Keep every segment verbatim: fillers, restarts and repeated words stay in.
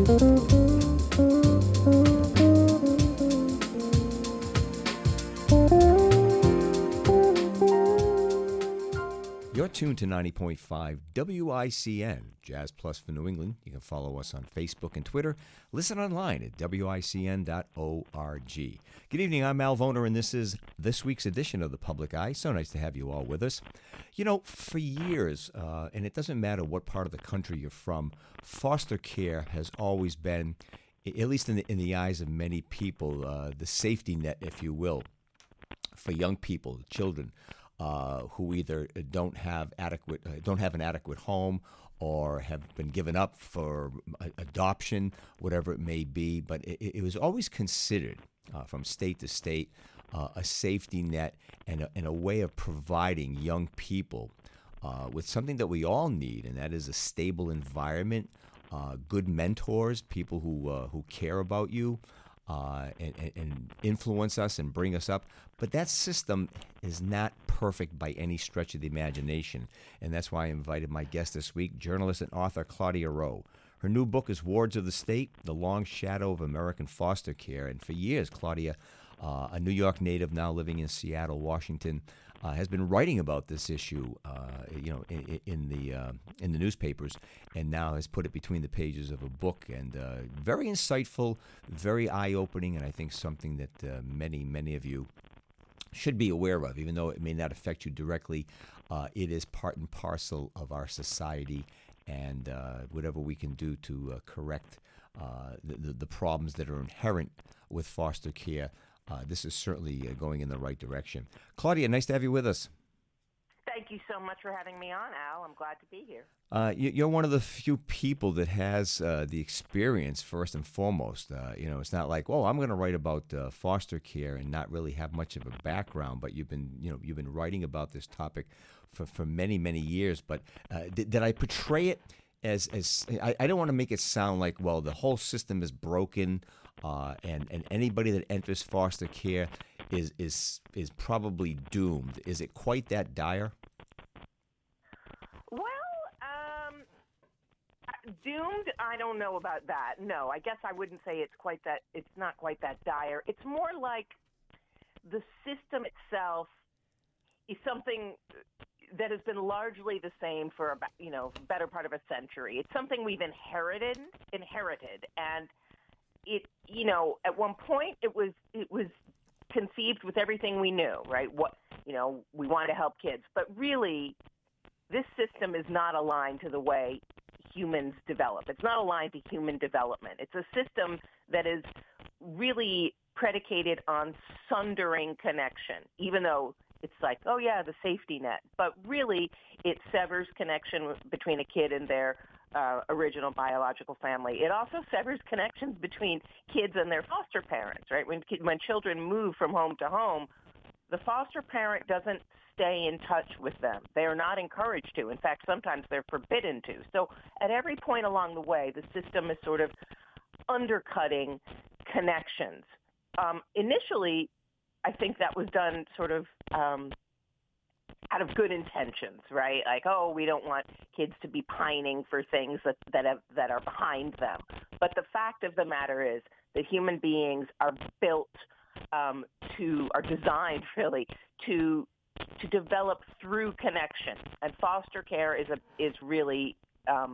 You're tuned to ninety point five W I C N, Jazz Plus for New England. You can follow us on Facebook and Twitter. Listen online at W I C N dot org. Good evening, I'm Al Voner, and this is this week's edition of The Public Eye. So nice to have you all with us. You know, for years, uh, and it doesn't matter what part of the country you're from, foster care has always been, at least in the, in the eyes of many people, uh, the safety net, if you will, for young people, children. Uh, who either don't have adequate, uh, don't have an adequate home, or have been given up for adoption, whatever it may be. But it, it was always considered, uh, from state to state, uh, a safety net and a, and a way of providing young people uh, with something that we all need, and that is a stable environment, uh, good mentors, people who uh, who care about you. Uh, and, and influence us and bring us up. But that system is not perfect by any stretch of the imagination. And that's why I invited my guest this week, journalist and author Claudia Rowe. Her new book is Wards of the State, The Long Shadow of American Foster Care. And for years, Claudia, uh, a New York native now living in Seattle, Washington, Uh, has been writing about this issue, uh, you know, in, in the uh, in the newspapers, and now has put it between the pages of a book. And uh, very insightful, very eye-opening, and I think something that uh, many, many of you should be aware of, even though it may not affect you directly. Uh, it is part and parcel of our society, and uh, whatever we can do to uh, correct uh, the, the, the problems that are inherent with foster care. Uh, this is certainly uh, going in the right direction. Claudia, nice to have you with us. Thank you so much for having me on, Al. I'm glad to be here. Uh, you, you're one of the few people that has uh, the experience, first and foremost. Uh, you know, it's not like, oh, I'm going to write about uh, foster care and not really have much of a background. But you've been, you know, you've been writing about this topic for, for many, many years. But uh, did, did I portray it as as I, I don't want to make it sound like, well, the whole system is broken. Uh, and, and anybody that enters foster care is is is probably doomed. Is it quite that dire? Well, um, doomed, I don't know about that. No, I guess I wouldn't say it's quite that. It's not quite that dire. It's more like the system itself is something that has been largely the same for about, you know, better part of a century. It's something we've inherited, inherited, and it, you know, at one point it was it was conceived with everything we knew, right? What, you know, we wanted to help kids, but really, this system is not aligned to the way humans develop. It's not aligned to human development. It's a system that is really predicated on sundering connection, even though it's like, oh yeah, the safety net, but really it severs connection between a kid and their Uh, original biological family. It also severs connections between kids and their foster parents, right? When when children move from home to home, the foster parent doesn't stay in touch with them. They are not encouraged to. In fact, sometimes they're forbidden to. So at every point along the way, the system is sort of undercutting connections. Um, initially, I think that was done sort of um, out of good intentions, right? Like, oh, we don't want kids to be pining for things that that, have, that are behind them. But the fact of the matter is that human beings are built um, to, are designed really to to develop through connection, and foster care is a is really um,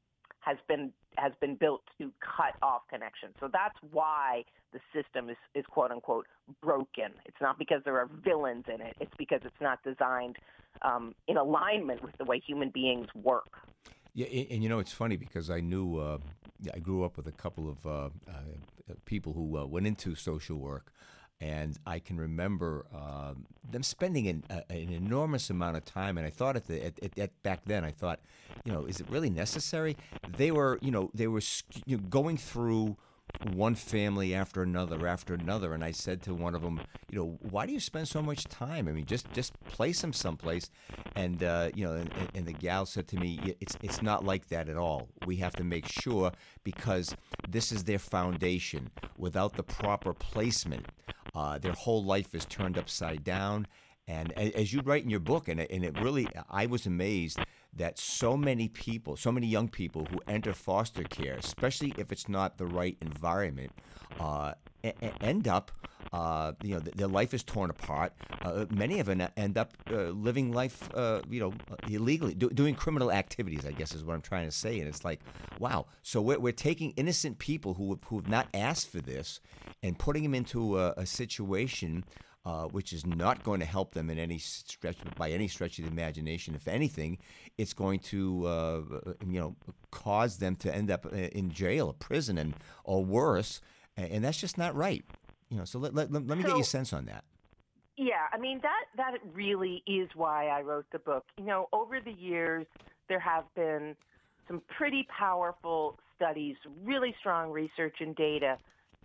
has been has been built to cut off connection. So that's why the system is, is quote unquote broken. It's not because there are villains in it. It's because it's not designed um, in alignment with the way human beings work. Yeah, and, and you know, it's funny because I knew uh, I grew up with a couple of uh, uh, people who uh, went into social work. And I can remember uh, them spending an, uh, an enormous amount of time. And I thought at the at, at, at back then, I thought, you know, is it really necessary? They were, you know, they were you know, going through one family after another after another. And I said to one of them, you know, why do you spend so much time? I mean, just just place them someplace. And uh, you know, and, and the gal said to me, it's it's not like that at all. We have to make sure, because this is their foundation. Without the proper placement, Uh, their whole life is turned upside down. And as you write in your book, and it, and it really, I was amazed that so many people, so many young people who enter foster care, especially if it's not the right environment, uh, e- e- end up, uh, you know, th- their life is torn apart. Uh, many of them end up uh, living life, uh, you know, illegally, do- doing criminal activities, I guess is what I'm trying to say. And it's like, wow. So we're, we're taking innocent people who have, who have not asked for this and putting them into a, a situation Uh, which is not going to help them in any stretch, by any stretch of the imagination. If anything, it's going to, uh, you know, cause them to end up in jail, prison, and or worse, and, and that's just not right. You know, so let let, let me So, get your sense on that. yeah, I mean, that, that really is why I wrote the book. You know, over the years, there have been some pretty powerful studies, really strong research and data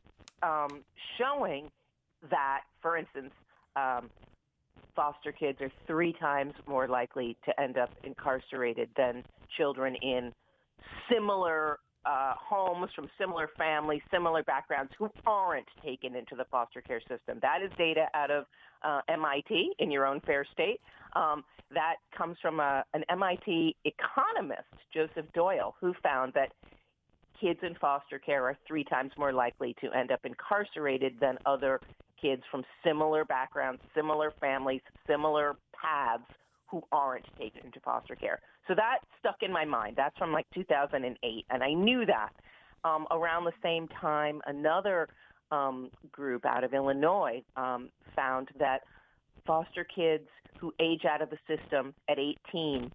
um, showing that, for instance, um, foster kids are three times more likely to end up incarcerated than children in similar uh, homes from similar families, similar backgrounds who aren't taken into the foster care system. That is data out of uh, M I T in your own fair state. Um, that comes from a, an M I T economist, Joseph Doyle, who found that kids in foster care are three times more likely to end up incarcerated than other kids from similar backgrounds, similar families, similar paths who aren't taken into foster care. So that stuck in my mind. That's from like two thousand eight, and I knew that. Um, around the same time, another um, group out of Illinois um, found that foster kids who age out of the system at eighteen,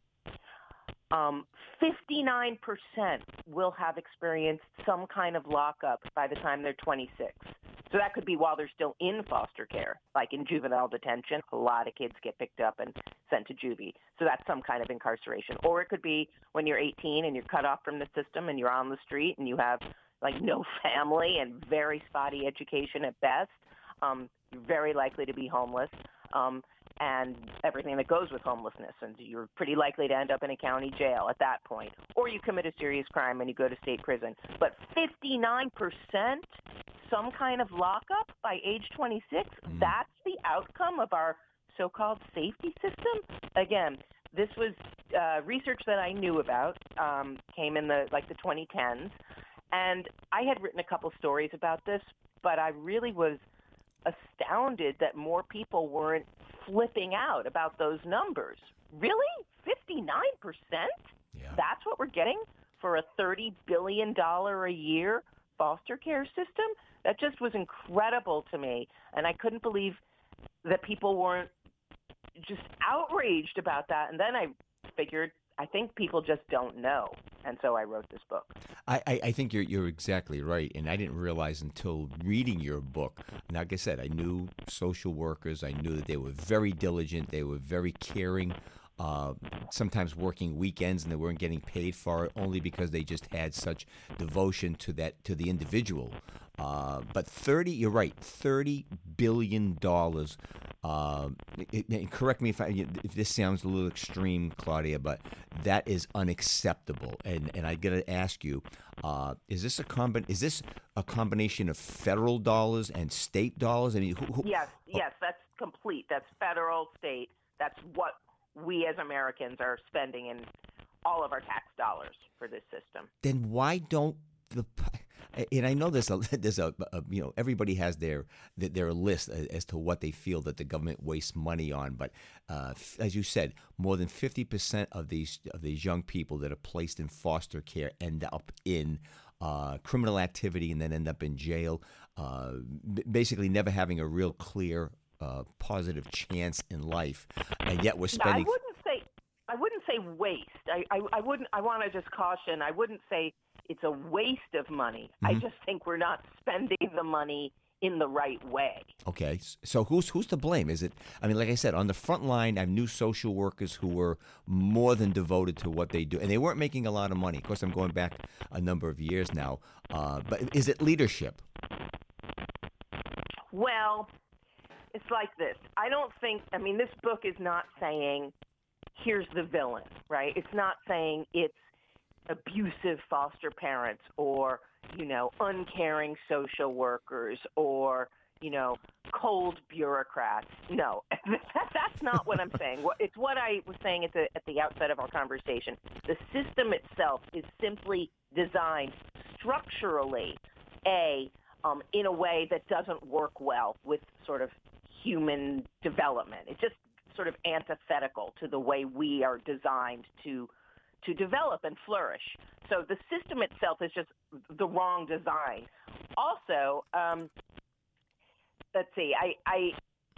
um, fifty-nine percent will have experienced some kind of lockup by the time they're twenty-six. So that could be while they're still in foster care, like in juvenile detention. A lot of kids get picked up and sent to juvie. So that's some kind of incarceration. Or it could be when you're eighteen and you're cut off from the system and you're on the street and you have like no family and very spotty education at best. Um, you're very likely to be homeless. Um, and everything that goes with homelessness, and you're pretty likely to end up in a county jail at that point. Or you commit a serious crime and you go to state prison. But fifty-nine percent, some kind of lockup by age twenty-six, Mm. that's the outcome of our so-called safety system? Again, this was uh, research that I knew about, um, came in the like the twenty tens, and I had written a couple stories about this, but I really was astounded that more people weren't flipping out about those numbers. Really? fifty-nine percent? Yeah. That's what we're getting for a thirty billion dollars a year foster care system? That just was incredible to me, and I couldn't believe that people weren't just outraged about that. And then I figured, I think people just don't know, and so I wrote this book. I, I, I think you're you're exactly right, and I didn't realize until reading your book. And like I said, I knew social workers. I knew that they were very diligent. They were very caring. Uh, sometimes working weekends, and they weren't getting paid for it only because they just had such devotion to that to the individual. Uh, but thirty, you're right, thirty billion dollars. Uh, it, it, correct me if I, if this sounds a little extreme, Claudia, but that is unacceptable. And and I got to ask you, uh, is this a combi- Is this a combination of federal dollars and state dollars? I mean, who, who, Yes, yes, that's complete. That's federal, state. That's what we as Americans are spending in all of our tax dollars for this system. Then why don't the and I know there's a there's a, a you know everybody has their their list as to what they feel that the government wastes money on, but uh, as you said, more than fifty percent of these of these young people that are placed in foster care end up in uh, criminal activity and then end up in jail, uh, b- basically never having a real clear uh, positive chance in life, and yet we're spending. I wouldn't say I wouldn't say waste. I I, I wouldn't. I want to just caution. I wouldn't say it's a waste of money. Mm-hmm. I just think we're not spending the money in the right way. Okay, so who's who's to blame? Is it? I mean, like I said, on the front line, I knew social workers who were more than devoted to what they do, and they weren't making a lot of money. Of course, I'm going back a number of years now. Uh, but is it leadership? Well, it's like this. I don't think. I mean, this book is not saying here's the villain, right? It's not saying it's abusive foster parents or, you know, uncaring social workers or, you know, cold bureaucrats. No, that's not what I'm saying. It's what I was saying at the at the outset of our conversation. The system itself is simply designed structurally, a um, in a way that doesn't work well with sort of human development. It's just sort of antithetical to the way we are designed to to develop and flourish. So the system itself is just the wrong design. Also, um, let's see, I, I,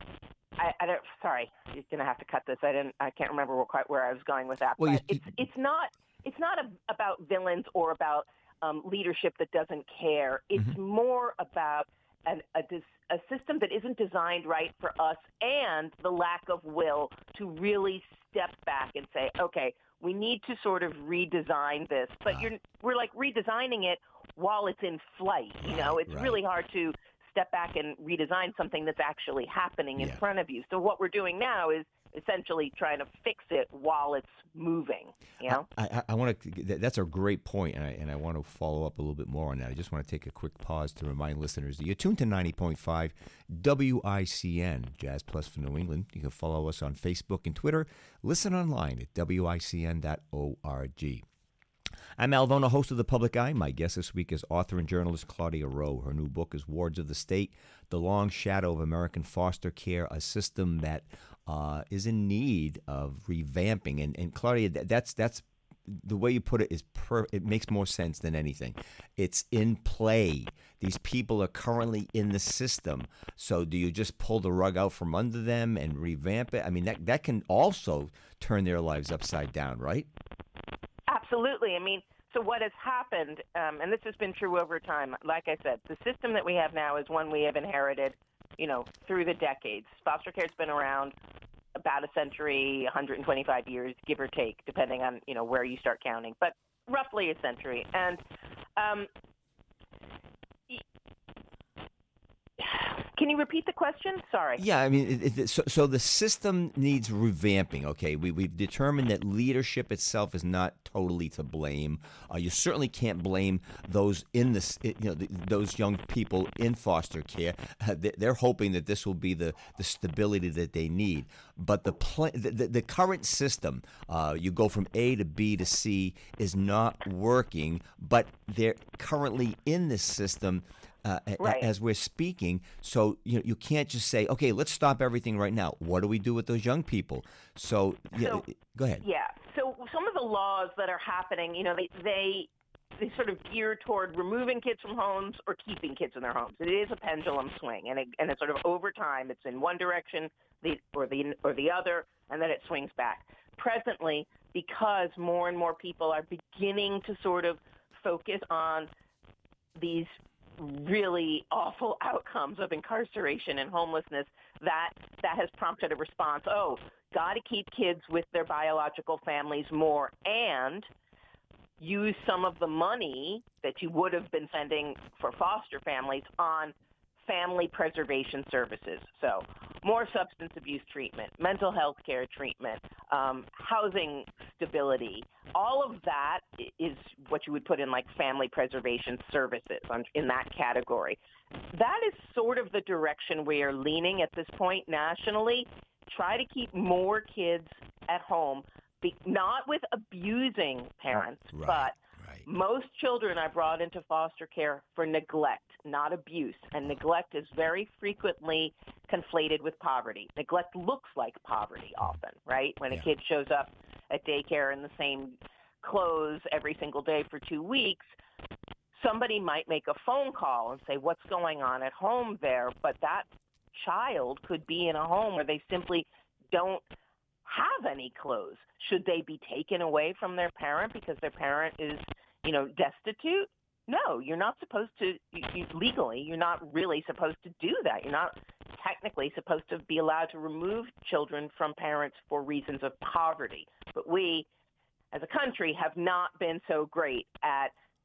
I, I don't. Sorry, you're gonna have to cut this. I didn't. I can't remember quite where I was going with that. Well, but you, it's it's not it's not a, about villains or about um, leadership that doesn't care. It's mm-hmm. more about an, a a system that isn't designed right for us, and the lack of will to really step back and say, okay, we need to sort of redesign this. But uh, you're we're like redesigning it while it's in flight. You know, it's right. really hard to step back and redesign something that's actually happening in yeah. front of you. So what we're doing now is essentially trying to fix it while it's moving. You know, I, I, I want to. That's a great point, and I and I want to follow up a little bit more on that. I just want to take a quick pause to remind listeners that you're tuned to ninety point five W I C N, Jazz Plus for New England. You can follow us on Facebook and Twitter. Listen online at W I C N dot org. I'm Al Vona, host of The Public Eye. My guest this week is author and journalist Claudia Rowe. Her new book is Wards of the State, The Long Shadow of American Foster Care, a system that uh, is in need of revamping. And, and Claudia, that's that's the way you put it is per, it makes more sense than anything. It's in play. These people are currently in the system. So do you just pull the rug out from under them and revamp it? I mean, that that can also turn their lives upside down, right? Absolutely. I mean, so what has happened, um, and this has been true over time, like I said, the system that we have now is one we have inherited, you know, through the decades. Foster care has been around about a century, one hundred twenty-five years, give or take, depending on, you know, where you start counting, but roughly a century. And um, can you repeat the question? Sorry. Yeah, I mean, it, it, so, so the system needs revamping. Okay, we we've determined that leadership itself is not totally to blame. Uh, you certainly can't blame those in this, you know, the, those young people in foster care. Uh, they're hoping that this will be the, the stability that they need. But the pl- the, the, the current system, uh, you go from A to B to C, is not working. But they're currently in this system. Uh, right. As we're speaking, so you you can't just say, okay, let's stop everything right now. What do we do with those young people? So, yeah, so go ahead. Yeah. So some of the laws that are happening, you know, they they they sort of gear toward removing kids from homes or keeping kids in their homes. It is a pendulum swing, and it, and it's sort of over time. It's in one direction, the or the or the other, and then it swings back. Presently, because more and more people are beginning to sort of focus on these really awful outcomes of incarceration and homelessness, that that has prompted a response. Oh, got to keep kids with their biological families more and use some of the money that you would have been spending for foster families on family preservation services. So more substance abuse treatment, mental health care treatment, um, housing stability. All of that is what you would put in like family preservation services on, in that category. That is sort of the direction we are leaning at this point nationally. Try to keep more kids at home, be, not with abusing parents, right, but right. Most children are brought into foster care for neglect, not abuse. And neglect is very frequently conflated with poverty. Neglect looks like poverty often, right? When yeah. a kid shows up at daycare in the same clothes every single day for two weeks, somebody might make a phone call and say, what's going on at home there? But that child could be in a home where they simply don't have any clothes. Should they be taken away from their parent because their parent is, you know, destitute? No, you're not supposed to, you, you, legally, you're not really supposed to do that. You're not technically supposed to be allowed to remove children from parents for reasons of poverty. But we, as a country, have not been so great at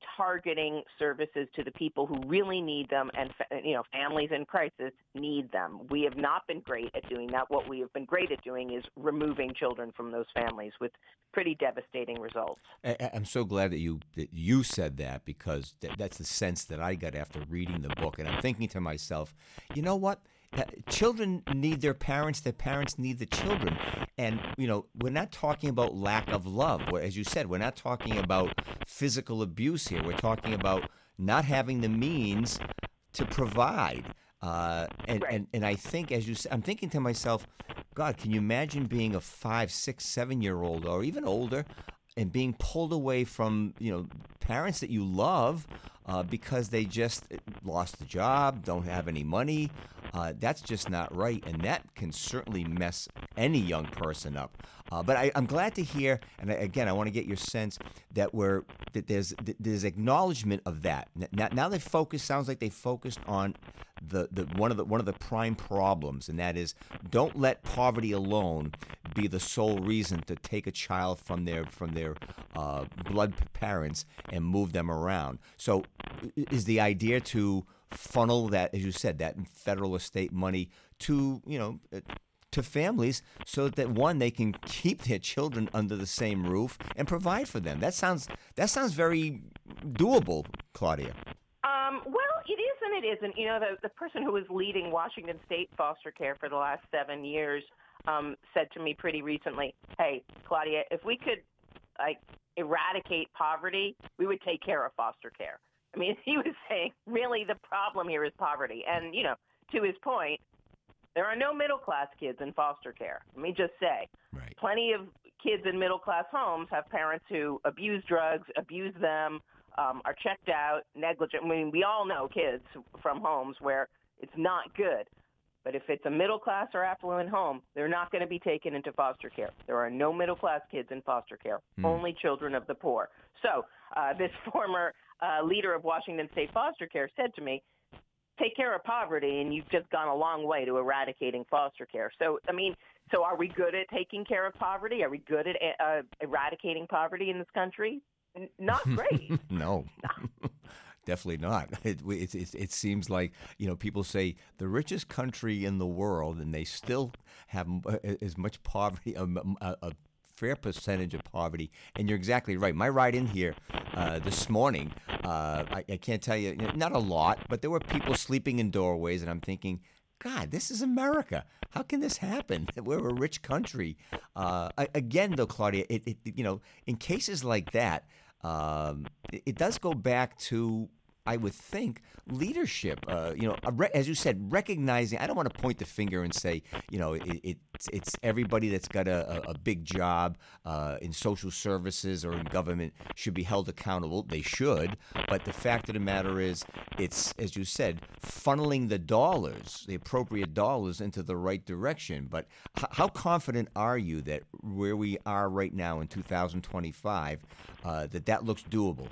targeting services to the people who really need them, and you know, families in crisis need them. We have not been great at doing that. What we have been great at doing is removing children from those families with pretty devastating results. I, I'm so glad that you that you said that, because th- that's the sense that I got after reading the book. And I'm thinking to myself, you know what? Uh, Children need their parents. Their parents need the children. And, you know, we're not talking about lack of love. As you said, we're not talking about physical abuse here. We're talking about not having the means to provide. Uh, and, Right. and, and I think, as you said, I'm thinking to myself, God, can you imagine being a five, six, seven-year-old or even older and being pulled away from, you know, parents that you love uh, because they just lost the job, don't have any money? Uh, that's just not right, and that can certainly mess any young person up. Uh, but I, I'm glad to hear, and I, again, I want to get your sense that we're that there's that there's acknowledgement of that. Now, now they focus sounds like they focused on the, the one of the one of the prime problems, and that is, don't let poverty alone be the sole reason to take a child from their from their uh, blood parents and move them around. So, is the idea to funnel that, as you said, that federal or state money to, you know, to families, so that, one, they can keep their children under the same roof and provide for them? That sounds that sounds very doable, Claudia. Um, well, it is and it isn't. You know, the, the person who was leading Washington State foster care for the last seven years um, said to me pretty recently, hey, Claudia, if we could, like, eradicate poverty, we would take care of foster care. I mean, he was saying, really, the problem here is poverty. And, you know, to his point, there are no middle-class kids in foster care. Let me just say, Right. Plenty of kids in middle-class homes have parents who abuse drugs, abuse them, um, are checked out, negligent. I mean, we all know kids from homes where it's not good. But if it's a middle-class or affluent home, they're not going to be taken into foster care. There are no middle-class kids in foster care, Hmm. only children of the poor. So uh, this former uh, leader of Washington State foster care said to me, take care of poverty, and you've just gone a long way to eradicating foster care. So, I mean, so are we good at taking care of poverty? Are we good at uh, eradicating poverty in this country? N- not great. No. Definitely not. It, it, it, it seems like, you know, people say the richest country in the world, and they still have m- as much poverty, a, a, a fair percentage of poverty. And you're exactly right. My ride in here uh, this morning, uh, I, I can't tell you, not a lot, but there were people sleeping in doorways, and I'm thinking, God, this is America. How can this happen? We're a rich country. Uh, I- again, though, Claudia, it, it, you know, in cases like that, um, it, it does go back to, I would think, leadership. Uh, you know, a re- as you said, recognizing. I don't want to point the finger and say, you know, it, it's it's everybody that's got a, a, a big job uh, in social services or in government should be held accountable. They should, but the fact of the matter is, it's, as you said, funneling the dollars, the appropriate dollars, into the right direction. But h- how confident are you that where we are right now in two thousand twenty-five, uh, that that looks doable?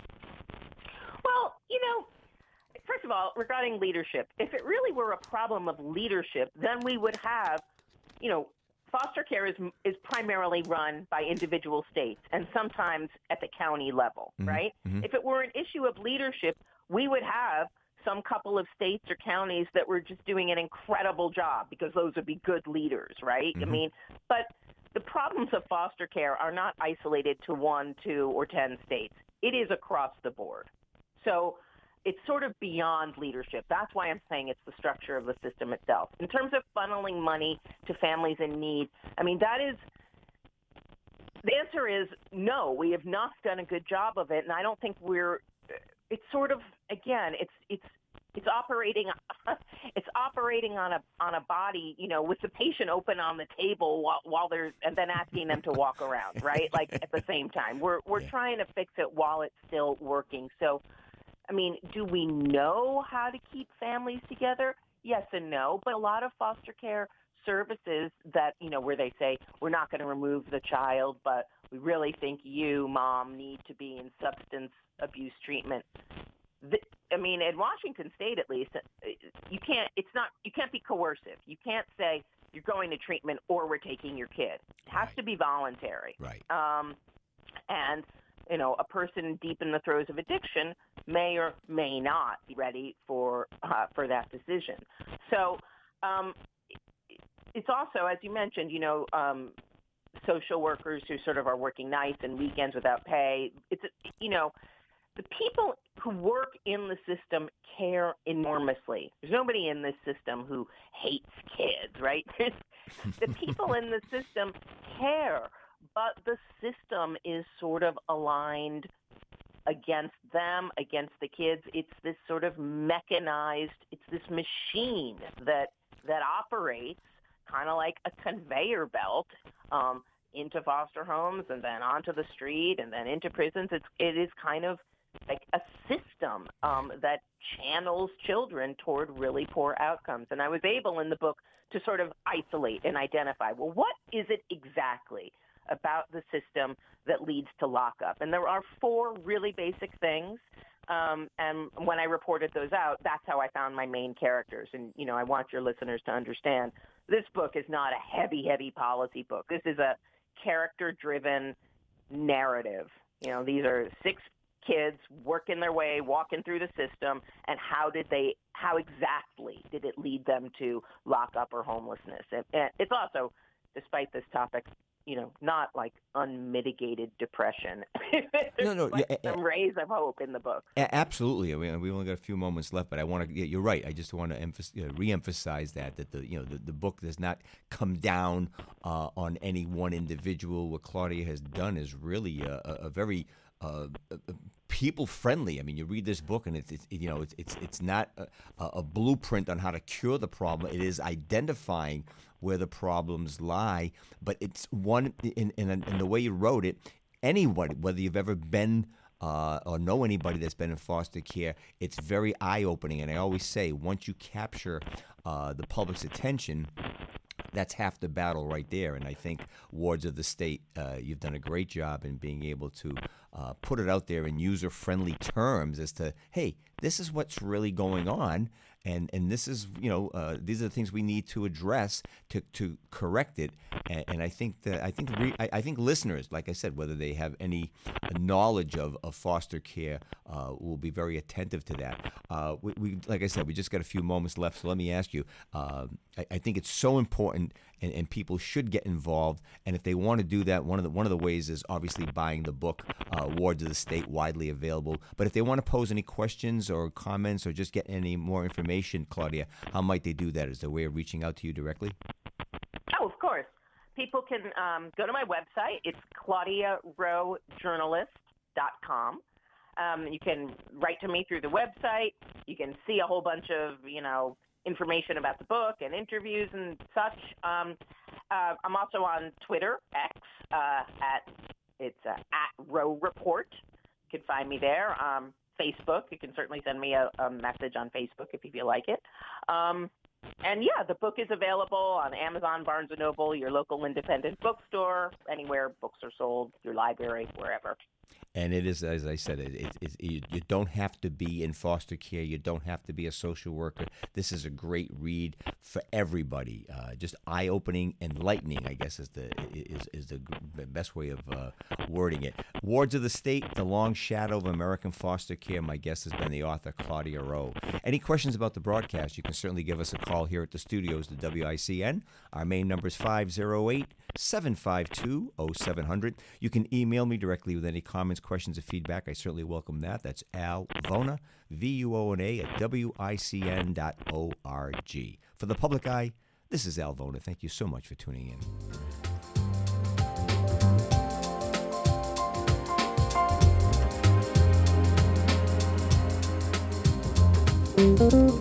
Well, you know, first of all, regarding leadership, if it really were a problem of leadership, then we would have, you know, foster care is is primarily run by individual states and sometimes at the county level, Mhm, right? mhm. If it were an issue of leadership, we would have some couple of states or counties that were just doing an incredible job because those would be good leaders, right? I Mhm. mean, but the problems of foster care are not isolated to one, two, or ten states. It is across the board. So it's sort of beyond leadership. That's why I'm saying it's the structure of the system itself. In terms of funneling money to families in need, I mean, that is – the answer is no. We have not done a good job of it, and I don't think we're – it's sort of, again, it's it's it's operating it's operating on a on a body, you know, with the patient open on the table while while there's and then asking them to walk around, right? Like at the same time. We're we're Yeah. trying to fix it while it's still working. So I mean, do we know how to keep families together? Yes and no, but a lot of foster care services that, you know, where they say, we're not going to remove the child, but we really think you, mom, need to be in substance abuse treatment. The, I mean, in Washington State, at least, you can't, it's not, you can't be coercive. You can't say you're going to treatment or we're taking your kid. It has Right. to be voluntary. Right. Um, and you know, a person deep in the throes of addiction may or may not be ready for uh, for that decision. So um, it's also, as you mentioned, you know, um, social workers who sort of are working nights and weekends without pay. It's, you know, the people who work in the system care enormously. There's nobody in this system who hates kids, right? The people in the system care, but the system is sort of aligned against them, against the kids. It's this sort of mechanized, it's this machine that that operates kind of like a conveyor belt um, into foster homes and then onto the street and then into prisons. It's, it is kind of like a system um, that channels children toward really poor outcomes. And I was able in the book to sort of isolate and identify, well, what is it exactly about the system that leads to lockup? And there are four really basic things. Um, and when I reported those out, that's how I found my main characters. And, you know, I want your listeners to understand this book is not a heavy, heavy policy book. This is a character-driven narrative. You know, these are six kids working their way, walking through the system, and how did they, how exactly did it lead them to lockup or homelessness? And, and it's also, despite this topic, you know, not like unmitigated depression. no, no, like yeah, some rays of hope in the book. Absolutely. I mean, we only got a few moments left, but I want to. Yeah, you're right. I just want to emphasize, you know, re-emphasize that that the you know the, the book does not come down uh, on any one individual. What Claudia has done is really a, a, a very uh, people friendly. I mean, you read this book and it's, it's you know it's it's it's not a, a blueprint on how to cure the problem. It is identifying where the problems lie, but it's one in in, in the way you wrote it. Anybody, whether you've ever been uh, or know anybody that's been in foster care, it's very eye-opening. And I always say, once you capture uh, the public's attention, that's half the battle right there. And I think Wards of the State, uh, you've done a great job in being able to uh, put it out there in user-friendly terms as to, hey, this is what's really going on. And and this is, you know, uh, these are the things we need to address to, to correct it. And, and I think that I think re, I, I think listeners, like I said, whether they have any knowledge of, of foster care, uh, will be very attentive to that. Uh, we, we like I said, we just got a few moments left. So let me ask you. Uh, I, I think it's so important, and, and people should get involved. And if they want to do that, one of the one of the ways is obviously buying the book, uh, Wards of the State, widely available. But if they want to pose any questions or comments or just get any more information, Claudia, how might they do that? Is there a way of reaching out to you directly? Oh, of course. People can um, go to my website. It's claudia rowe journalist dot com. Um, you can write to me through the website. You can see a whole bunch of, you know, information about the book and interviews and such. Um, uh, I'm also on Twitter, X, uh, at it's uh, at Rowe Report. You can find me there. Um, Facebook, you can certainly send me a, a message on Facebook if you feel like it. Um, and yeah, the book is available on Amazon, Barnes and Noble, your local independent bookstore, anywhere books are sold, your library, wherever. And it is, as I said, it, it, it, you, you don't have to be in foster care. You don't have to be a social worker. This is a great read for everybody. Uh, just eye-opening, enlightening, I guess, is the is is the best way of uh, wording it. Wards of the State, The Long Shadow of American Foster Care. My guest has been the author, Claudia Rowe. Any questions about the broadcast, you can certainly give us a call here at the studios, the W I C N. Our main number is five oh eight, seven five two, oh seven hundred. You can email me directly with any comments, questions, or feedback. I certainly welcome that. That's Al Vona, V U O N A, at W I C N dot org. For the public eye, this is Al Vona. Thank you so much for tuning in.